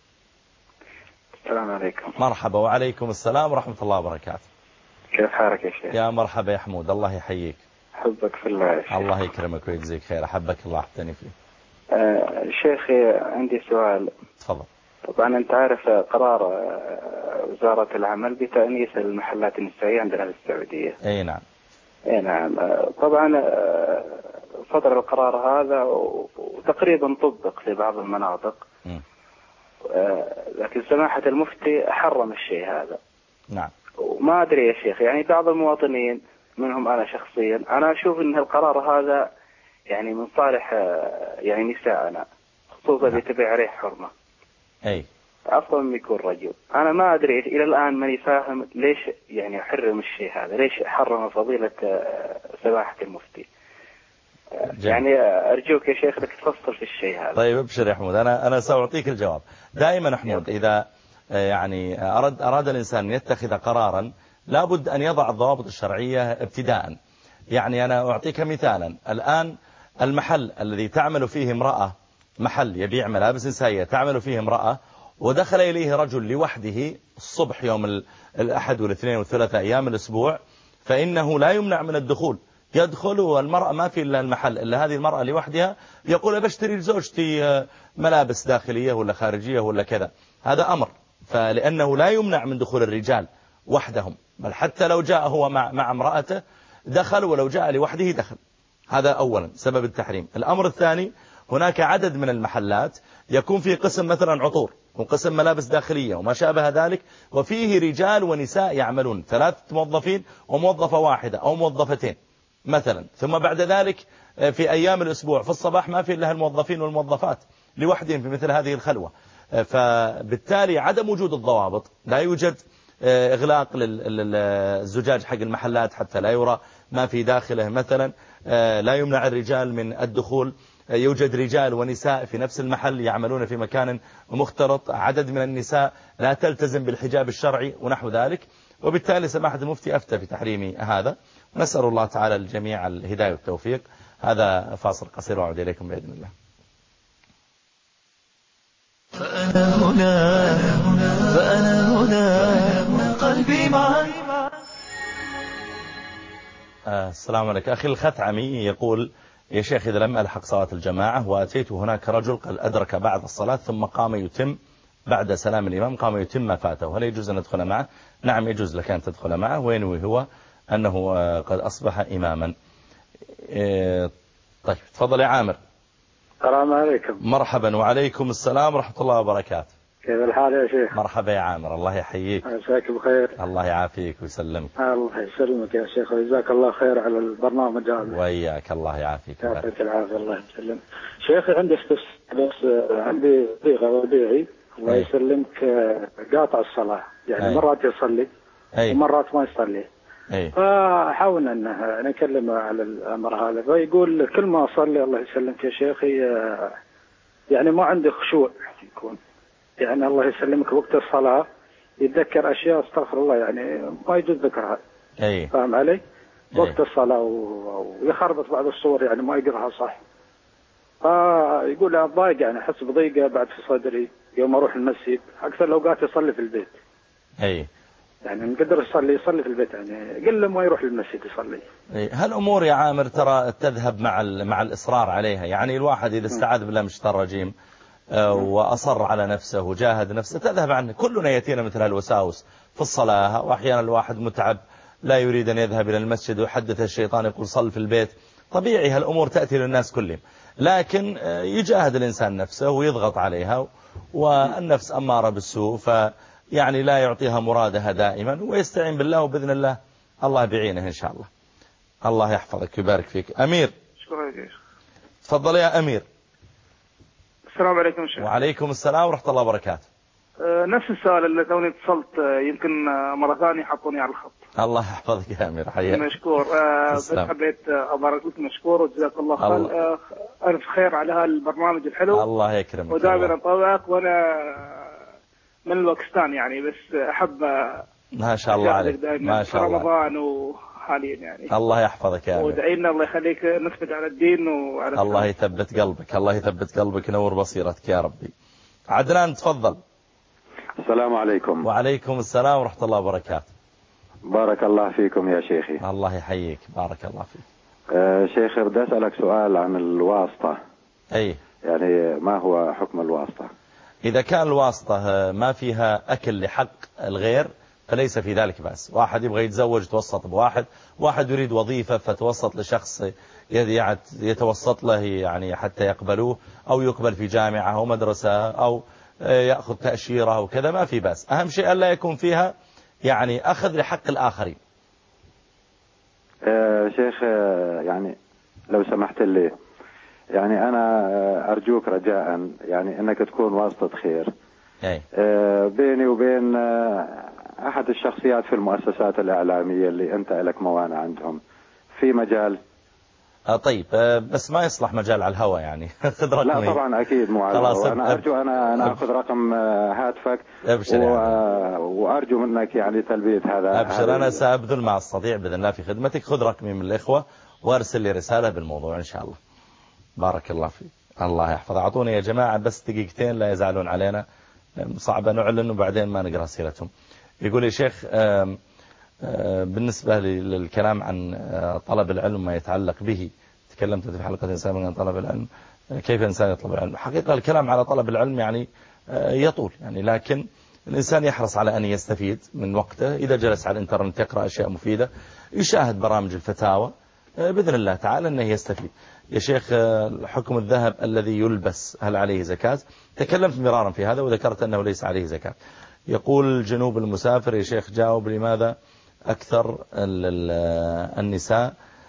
السلام عليكم. مرحبا. وعليكم السلام ورحمة الله وبركاته. كيف حالك يا شيخ؟ يا مرحبا يا حمود، الله يحييك. حبك في الله يا شيخ. الله يكرمك ويجزيك خير. أحبك الله أحتني فيه. آه شيخي عندي سؤال. تفضل. طبعا أنت عارف قرار وزارة العمل بتأنيس المحلات النسائية عندنا في السعودية. أي نعم. أي نعم. طبعا صدر القرار هذا وتقريبا طبق في بعض المناطق، م. لكن سماحة المفتي حرم الشيء هذا. نعم. وما أدري يا شيخ، يعني بعض المواطنين منهم أنا شخصيا أنا أشوف أن القرار هذا يعني من صالح يعني نساءنا، خصوصا اللي تبي عليه حرمة. أي. أفضل من يكون رجل. أنا ما أدري إلى الآن ماني فاهم ليش يعني حرم الشيء هذا، ليش حرم فضيلة سماحة المفتي. جميل. يعني أرجوك يا شيخ لك تفصل في الشيء هذا. طيب ابشر يا حمود، أنا أنا سأعطيك الجواب. دائما حمود إذا يعني أراد أراد الإنسان أن يتخذ قرارا لابد أن يضع الضوابط الشرعية ابتداء. يعني أنا أعطيك مثالا. الآن المحل الذي تعمل فيه امرأة، محل يبيع ملابس نسائية تعمل فيه امرأة، ودخل إليه رجل لوحده الصبح يوم الأحد والاثنين والثلاثاء أيام الأسبوع، فإنه لا يمنع من الدخول. يدخل والمرأة ما في إلا المحل إلا هذه المرأة لوحدها، يقول بشتري لزوجتي ملابس داخلية ولا خارجية ولا كذا، هذا أمر. فلأنه لا يمنع من دخول الرجال وحدهم، بل حتى لو جاء هو مع, مع امرأته دخل، ولو جاء لوحده دخل. هذا أولا سبب التحريم. الأمر الثاني، هناك عدد من المحلات يكون فيه قسم مثلا عطور وقسم ملابس داخلية وما شابه ذلك، وفيه رجال ونساء يعملون، ثلاثة موظفين وموظفة واحدة أو موظفتين مثلا. ثم بعد ذلك في أيام الأسبوع في الصباح ما في إلا الموظفين والموظفات لوحدهم في مثل هذه الخلوة. فبالتالي عدم وجود الضوابط، لا يوجد إغلاق للزجاج حق المحلات حتى لا يرى ما في داخله مثلا، لا يمنع الرجال من الدخول، يوجد رجال ونساء في نفس المحل يعملون في مكان مختلط، عدد من النساء لا تلتزم بالحجاب الشرعي ونحو ذلك. وبالتالي سماحة المفتي أفتى في تحريم هذا، نسأل الله تعالى الجميع الهداية والتوفيق. هذا فاصل قصير وأعود إليكم بإذن الله. فأنا هنا فأنا هنا قلبي معك. السلام عليكم. أخي الختعمي يقول: يا شيخ، إذا لم ألحق صلاة الجماعة وأتيت هناك رجل قد أدرك بعد الصلاة ثم قام يتم بعد سلام الإمام قام يتم ما فاته، هل يجوز أن ندخل معه؟ نعم يجوز لك أن تدخل معه، وينوي هو أنه قد أصبح إماما. طيب تفضل يا عامر. السلام عليكم. مرحبا. وعليكم السلام ورحمة الله وبركاته. كيف الحال يا شيخ؟ مرحبا يا عامر، الله يحييك. عساك بخير. الله يعافيك ويسلمك. الله يسلمك يا شيخ، وجزاك الله خير على البرنامج هذا. وياك، الله يعافيك. يعطيك العافية، الله يسلمك. شيخي عندي استفسار، بس عندي صديقة وبيعي الله أي. يسلمك قاطع الصلاة، يعني أي. مرات يصلي أي. ومرات ما يصلي، فحاولنا أن نكلم على الأمر هذا، فيقول كل ما أصلي الله يسلمك يا شيخي يعني ما عندي خشوع يكون، يعني الله يسلمك وقت الصلاة يتذكر أشياء استغفر الله يعني ما يجوز ذكرها. أي. فاهم علي؟ أي. وقت الصلاة ويخربط بعض الصور يعني ما يقرأها صح. فيقول أنا ضايق، يعني أحس بضيقة بعد في صدري يوم أروح المسجد، أكثر الأوقات يصلي في البيت. أي. يعني نقدر يصلي يصلي في البيت، يعني قل له ما يروح للمسجد يصلي. هالأمور يا عامر ترى تذهب مع مع الإصرار عليها، يعني الواحد إذا استعاذ بالله من الشيطان الرجيم وأصر على نفسه وجاهد نفسه تذهب عنه. كلنا يأتينا مثل هالوساوس في الصلاة، وأحيانا الواحد متعب لا يريد أن يذهب إلى المسجد ويحدث الشيطان يقول صل في البيت. طبيعي هالأمور تأتي للناس كلهم، لكن يجاهد الإنسان نفسه ويضغط عليها، والنفس أمارة بالسوء، فيعني لا يعطيها مرادها دائما، ويستعين بالله، وبإذن الله الله بعينه إن شاء الله. الله يحفظك ويبارك فيك. أمير. شكرا يا شيخ. تفضل يا أمير. السلام عليكم شيخ. وعليكم السلام ورحمة الله وبركاته. أه نفس السؤال اللي توني اتصلت، يمكن مرة ثانية حطوني على الخط. الله يحفظك يا أمير، حياك. مشكور. أه بس حبيت أبارك لك، مشكور وجزاك الله خير. أه ألف خير على هالبرنامج الحلو. الله يكرمك. ودائما أطوعك، وأنا من الباكستان يعني، بس أحب ما شاء الله عليك ما شاء الله رمضان وحاليا يعني. الله يحفظك يا أمير، ودعينا الله يخليك نثبت على الدين وعلى الله يثبت قلبك، الله يثبت قلبك، نور بصيرتك يا ربي. عدنان تفضل. السلام عليكم. وعليكم السلام ورحمة الله وبركاته. بارك الله فيكم يا شيخي. الله يحييك، بارك الله فيك. آه شيخ، بدي أسألك سؤال عن الواسطة. أي. يعني ما هو حكم الواسطة؟ إذا كان الواسطة ما فيها أكل لحق الغير فليس في ذلك بأس. واحد يبغى يتزوج توسط بواحد، واحد يريد وظيفة فتوسط لشخص يتوسط له يعني حتى يقبلوه، أو يقبل في جامعة أو مدرسة أو يأخذ تأشيرة وكذا، ما في بأس. أهم شيء ألا يكون فيها يعني أخذ لحق الآخرين. آه شيخ، يعني لو سمحت لي، يعني أنا أرجوك رجاء يعني أنك تكون واسطة خير أي. آه بيني وبين آه أحد الشخصيات في المؤسسات الإعلامية اللي أنت لك موانع عندهم في مجال آه طيب آه بس ما يصلح مجال على الهواء يعني. خذ رقمي. لا طبعا أكيد مو على الهواء. أنا أرجو أنا أنا أخذ رقم هاتفك و... وأرجو منك يعني تلبية هذا. أبشر أنا سأبذل ما أستطيع بإذن الله في خدمتك. خذ رقمي من الإخوة وأرسل لي رسالة بالموضوع إن شاء الله. بارك الله فيك. الله يحفظ. أعطوني يا جماعة بس دقيقتين لا يزعلون علينا، صعب نعلن وبعدين ما نقرأ سيرتهم. يقول يا شيخ آم آم بالنسبة للكلام عن طلب العلم ما يتعلق به، تكلمت في حلقة سابقة عن طلب العلم، كيف الإنسان يطلب العلم. حقيقة الكلام على طلب العلم يعني يطول يعني، لكن الإنسان يحرص على أن يستفيد من وقته. إذا جلس على الإنترنت يقرأ أشياء مفيدة، يشاهد برامج الفتاوى، بإذن الله تعالى أنه يستفيد. يا شيخ حكم الذهب الذي يلبس هل عليه زكاة؟ تكلمت مرارا في هذا وذكرت أنه ليس عليه زكاة. يقول جنوب المسافر يا شيخ جاوب لماذا أكثر النساء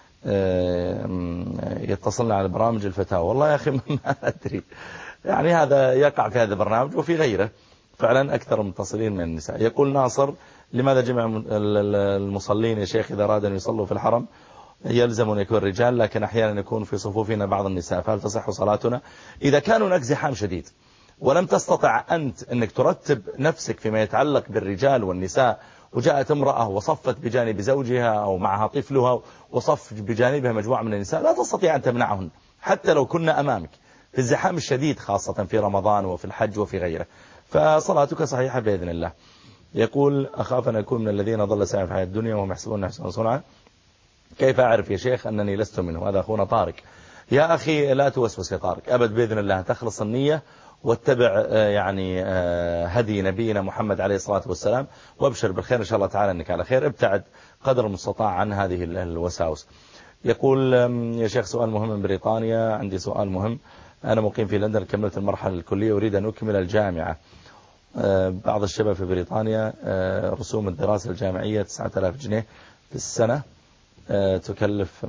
يتصلن على برامج الفتاوى؟ والله يا أخي ما أدري يعني، هذا يقع في هذا البرنامج وفي غيره فعلا أكثر المتصلين من النساء. يقول ناصر لماذا جمع المصلين يا شيخ إذا أرادوا أن يصلوا في الحرم يلزم أن يكون رجال لكن أحيانا يكون في صفوفنا بعض النساء، فهل تصح صلاتنا؟ إذا كان هناك زحام شديد ولم تستطع أنت أنك ترتب نفسك فيما يتعلق بالرجال والنساء، وجاءت امرأة وصفت بجانب زوجها أو معها طفلها وصف بجانبها مجموعة من النساء، لا تستطيع أن تمنعهن حتى لو كنا أمامك في الزحام الشديد خاصة في رمضان وفي الحج وفي غيره، فصلاتك صحيحة بإذن الله. يقول أخاف أن أكون من الذين ضل سعي في حياة الدنيا وهم يحسبون أحسن صنعا، كيف أعرف يا شيخ أنني لست منه؟ هذا أخونا طارق. يا أخي لا توسوس يا طارق أبد، بإذن الله تخلص النية واتبع يعني هدي نبينا محمد عليه الصلاة والسلام وابشر بالخير إن شاء الله تعالى أنك على خير. ابتعد قدر المستطاع عن هذه الوساوس. يقول يا شيخ سؤال مهم من بريطانيا، عندي سؤال مهم، أنا مقيم في لندن كملت المرحلة الكلية أريد أن أكمل الجامعة. بعض الشباب في بريطانيا رسوم الدراسة الجامعية تسعة آلاف جنيه في السنة تكلف.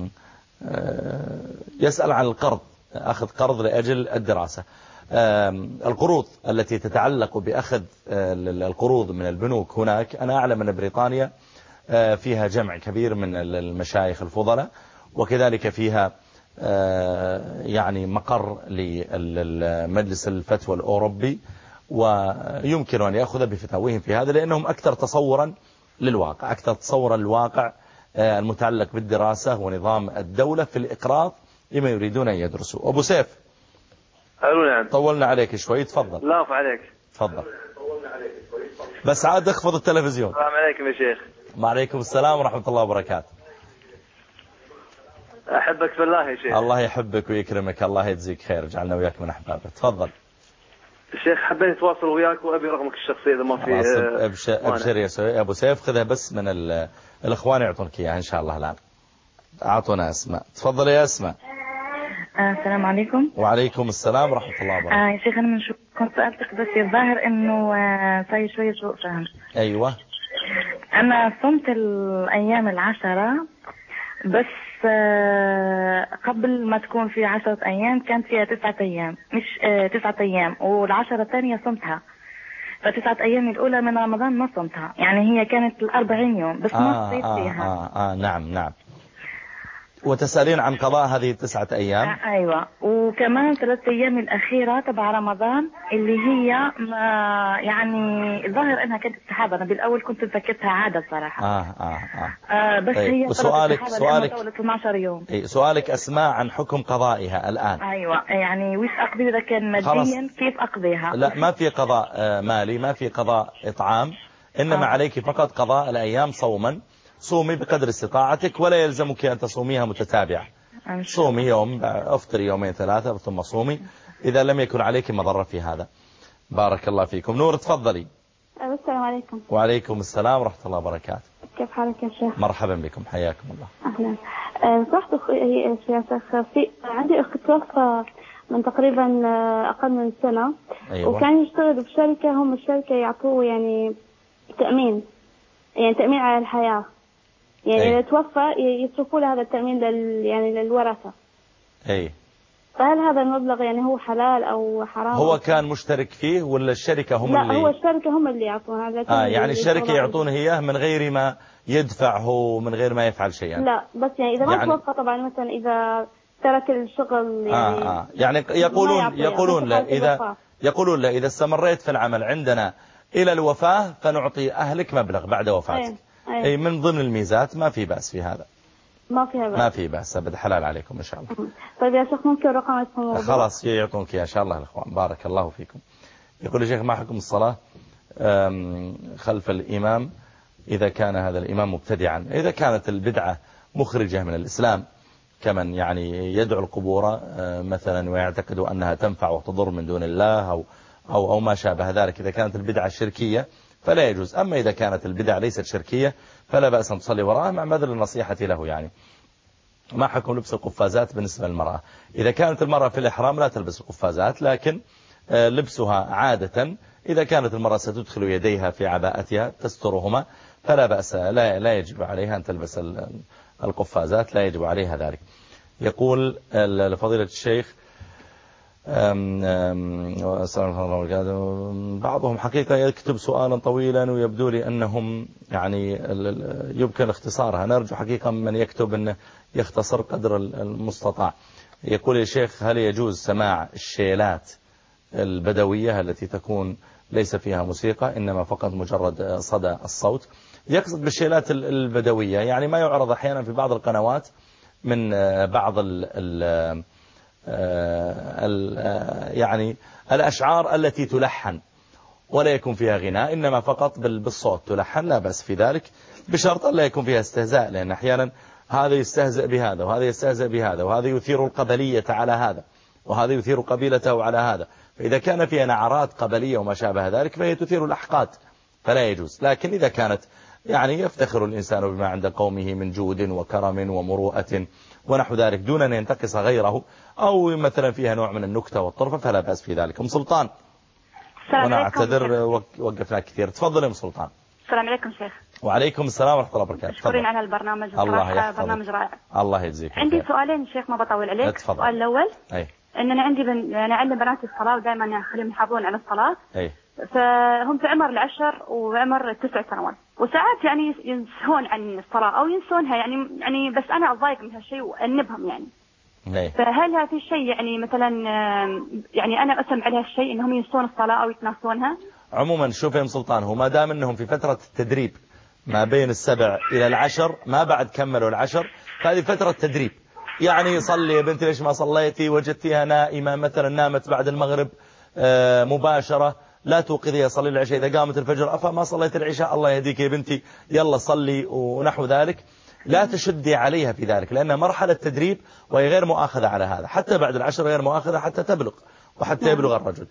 يسأل عن القرض، أخذ قرض لأجل الدراسة. القروض التي تتعلق بأخذ القروض من البنوك هناك، أنا أعلم أن بريطانيا فيها جمع كبير من المشايخ الفضلاء، وكذلك فيها يعني مقر لمجلس الفتوى الأوروبي، ويمكن أن يأخذ بفتاويهم في هذا لأنهم أكثر تصورا للواقع، أكثر تصورا للواقع المتعلق بالدراسة ونظام الدولة في الإقراض لما يريدون أن يدرسوا. أبو سيف. ألو نعم. طولنا عليك شوي، تفضل. لا أعرف عليك. تفضل. بس عاد اخفض التلفزيون. السلام عليكم يا شيخ. وعليكم السلام ورحمة الله وبركاته. أحبك في الله يا شيخ. الله يحبك ويكرمك، الله يجزيك خير، جعلنا وياك من أحبابه. تفضل. الشيخ حبيت أتواصل وياك وأبي رقمك الشخصي إذا ما في. أبشر, أبشر يا أبو سيف، خذها بس من الإخوان يعطونك إياها إن شاء الله الآن. أعطونا أسماء. تفضل يا أسماء. آه السلام عليكم. وعليكم السلام ورحمة الله وبركاته. آه يا شيخ أنا من شو كنت سألتك بس الظاهر إنه آه صاير شوية سوء فهم. أيوة. أنا صمت الأيام العشرة بس آه قبل ما تكون في عشرة أيام كانت فيها تسعة أيام، مش آه تسعة أيام، والعشرة الثانية صمتها. فتسعة أيام الأولى من رمضان ما صمتها، يعني هي كانت الأربعين يوم بس ما صيت آه فيها. آه, آه نعم نعم. وتسألين عن قضاء هذه التسعة أيام؟ آه أيوة. وكمان ثلاث أيام الأخيرة تبع رمضان اللي هي ما يعني الظاهر أنها كانت استحابة. أنا بالأول كنت مفكرتها عادة صراحة. آه آه آه. آه بس طيب. هي سؤالك سؤالك اثنا عشر يوم. إيه سؤالك أسماء عن حكم قضائها الآن. أيوة يعني وش أقضي إذا كان ماديا كيف أقضيها؟ لا ما في قضاء مالي، ما في قضاء إطعام، إنما آه. عليك فقط قضاء الأيام صوما. صومي بقدر استطاعتك ولا يلزمك أن تصوميها متتابعة. صومي يوم افطري يومين ثلاثة ثم صومي إذا لم يكن عليك مضرة في هذا. بارك الله فيكم. نور تفضلي. السلام عليكم. وعليكم السلام ورحمة الله وبركاته. كيف حالك يا شيخ؟ مرحبا بكم، حياكم الله. أهلا. صحت أخي يا شيخ، في عندي أخت توفى من تقريبا أقل من سنة. أيوة. وكان يشتغل بشركة، هم الشركة يعطوه يعني تأمين، يعني تأمين على الحياة، يعني إذا توفى يصرفوا له هذا التأمين لل يعني للورثة. أي. فهل هذا المبلغ يعني هو حلال أو حرام؟ هو كان مشترك فيه ولا الشركة هم لا اللي؟ لا هو الشركة هم اللي يعطونه. آه يعني الشركة يعطونه إياه من غير ما يدفعه من غير ما يفعل شيئا؟ لا بس يعني إذا ما يعني توفى طبعا مثلا إذا ترك الشغل يعني آه آه يعني يقولون يقولون لا إذا يقولون لا إذا استمريت في العمل عندنا إلى الوفاة فنعطي أهلك مبلغ بعد وفاتك. أي, أي. أي من ضمن الميزات ما في بأس في هذا. ما فيها بأس. ما في بأس أبدا حلال عليكم إن شاء الله. طيب يا شيخ ممكن رقمكم؟ خلاص يعطونك إن شاء الله الأخوان بارك الله فيكم. يقول الشيخ ما حكم الصلاة خلف الإمام إذا كان هذا الإمام مبتدعا؟ إذا كانت البدعة مخرجة من الإسلام كمن يعني يدعو القبور مثلا ويعتقد أنها تنفع وتضر من دون الله أو, أو, أو ما شابه ذلك، إذا كانت البدعة شركية فلا يجوز. أما إذا كانت البدعة ليست شركية فلا بأس أن تصلي وراءه مع بذل النصيحة له. يعني ما حكم لبس القفازات بالنسبة للمرأة؟ إذا كانت المرأة في الإحرام لا تلبس القفازات، لكن لبسها عادة إذا كانت المرأة ستدخل يديها في عباءتها تسترهما فلا بأس، لا, لا يجب عليها أن تلبس القفازات، لا يجب عليها ذلك. يقول لفضيلة الشيخ أم أم بعضهم حقيقة يكتب سؤالا طويلا ويبدو لي أنهم يعني يمكن اختصارها، نرجو حقيقة من يكتب أنه يختصر قدر المستطاع. يقول يا شيخ هل يجوز سماع الشيلات البدوية التي تكون ليس فيها موسيقى إنما فقط مجرد صدى الصوت؟ يقصد بالشيلات البدوية يعني ما يعرض أحيانا في بعض القنوات من بعض ال ال ال يعني الأشعار التي تلحن ولا يكون فيها غناء إنما فقط بالصوت تلحن، لا بأس في ذلك بشرط لا يكون فيها استهزاء، لأن أحيانا هذا يستهزئ بهذا وهذا يستهزئ بهذا وهذا يثير القبلية على هذا وهذا يثير قبيلته على هذا، فإذا كان فيها نعرات قبلية وما شابه ذلك فهي تثير الأحقاد فلا يجوز. لكن إذا كانت يعني يفتخر الإنسان بما عند قومه من جود وكرم ومروءة ونحو ذلك دون أن ينتقص غيره أو مثلا فيها نوع من النكتة والطرفة فلا بأس في ذلك. أم سلطان وأنا أعتذر وقفنا كثير، تفضل أم سلطان. السلام عليكم شيخ. وعليكم السلام ورحمة الله وبركاته. مشكورين على البرنامج، الله يحفظك. برنامج رائع. الله يجزيك. عندي خير. سؤالين شيخ ما بطول عليك. اتفضل. السؤال الأول أي. أننا عندي بن... أنا أعلم بناتي الصلاة ودائما أخليهم يحافظون على الصلاة. أي. فهم في عمر العشر وعمر التسع سنوات وساعات يعني ينسون عن الصلاة أو ينسونها يعني يعني بس أنا أضايق من هالشيء وأنبهم يعني. أي. فهل هذا الشيء يعني مثلا يعني أنا أسمع على هالشيء إنهم ينسون الصلاة أو يتناسونها؟ عموما شوف يا سلطان، هو ما دام أنهم في فترة التدريب ما بين السبع إلى العشر ما بعد كملوا العشر فهذه فترة تدريب. يعني يصلي يا بنتي ليش ما صليتي، وجدتيها نائمة مثلا نامت بعد المغرب مباشرة لا توقظيها صلي العشاء، إذا قامت الفجر أفا ما صليت العشاء الله يهديك يا بنتي يلا صلي ونحو ذلك، لا تشدي عليها في ذلك لأنها مرحلة تدريب وهي غير مؤاخذة على هذا، حتى بعد العشر غير مؤاخذة حتى تبلغ وحتى يبلغ الرجل.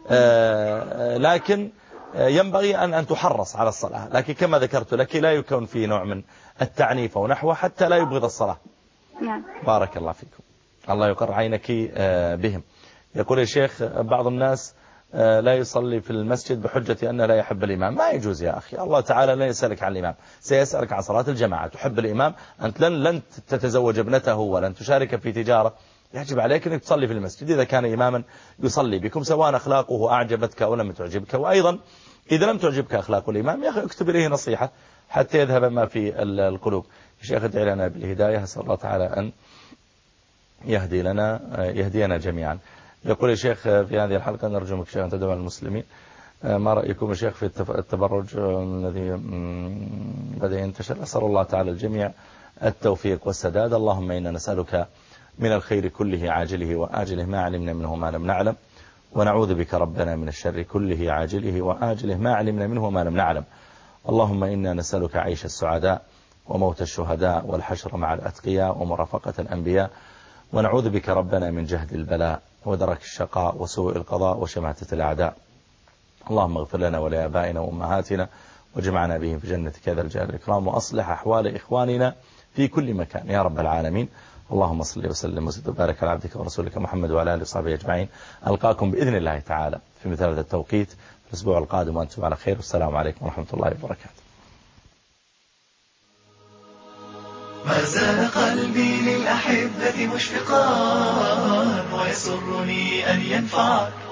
لكن ينبغي أن أن تحرص على الصلاة، لكن كما ذكرت لك لا يكون في نوع من التعنيف ونحوه حتى لا يبغض الصلاة. نعم. بارك الله فيكم، الله يقر عينك بهم. يقول يا شيخ بعض الناس لا يصلي في المسجد بحجة أنه لا يحب الإمام. ما يجوز يا أخي، الله تعالى لا يسألك عن الإمام، سيسألك عن صلاة الجماعة. تحب الإمام أنت لن لن تتزوج ابنته ولن تشارك في تجارة، يجب عليك أنك تصلي في المسجد إذا كان إماما يصلي بكم سواء أخلاقه أعجبتك أو لم تعجبك. وأيضا إذا لم تعجبك أخلاق الإمام يا أخي اكتب إليه نصيحة حتى يذهب ما في القلوب. الشيخ ادعي لنا بالهداية، أسأل الله تعالى أن يهدي لنا يهدينا جميعا. يقول يا شيخ في هذه الحلقة نرجو منك شيخ أن تدعو المسلمين، ما رأيكم يا شيخ في التبرج الذي بدأ ينتشر؟ أسأل الله تعالى الجميع التوفيق والسداد. اللهم إنا نسألك من الخير كله عاجله وآجله ما علمنا منه ما لم نعلم، ونعوذ بك ربنا من الشر كله عاجله وآجله ما علمنا منه ما لم نعلم. اللهم إنا نسألك عيش السعداء وموت الشهداء والحشر مع الأتقياء ومرافقة الأنبياء، ونعوذ بك ربنا من جهد البلاء ودرك الشقاء وسوء القضاء وشماتة الأعداء. اللهم اغفر لنا ولآبائنا وأمهاتنا وجمعنا بهم في جنتك ذا الجلال والإكرام، وأصلح أحوال إخواننا في كل مكان يا رب العالمين. اللهم صل وسلم وزد وبارك على عبدك ورسولك محمد وعلى آله وصحبه أجمعين. ألقاكم بإذن الله تعالى في مثل هذا التوقيت في الأسبوع القادم وأنتم على خير، والسلام عليكم ورحمة الله وبركاته. ما زال قلبي للأحبة مشفقا ويسرني أن ينفعك